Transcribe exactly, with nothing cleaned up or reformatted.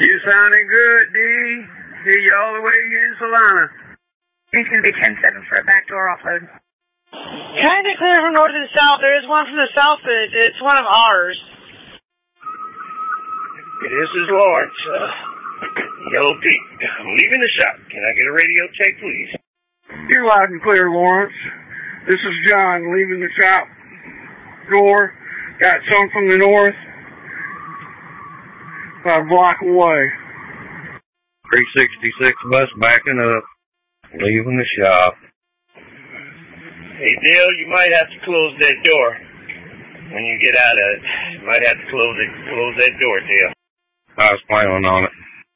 You sounding good, D. Hear you all the way in Solana. It's going to be ten seven for a backdoor offload. Kind of clear from north to south. There is one from the south, but it's one of ours. This is Lawrence. Uh, Yellow Pete. I'm leaving the shop. Can I get a radio check, please? You're loud and clear, Lawrence. This is John leaving the shop door. Got some from the north. About a block away. three sixty-six bus backing up. Leaving the shop. Hey, Dale, you might have to close that door. When you get out of it, you might have to close it. Close that door, Dale. I was planning on it.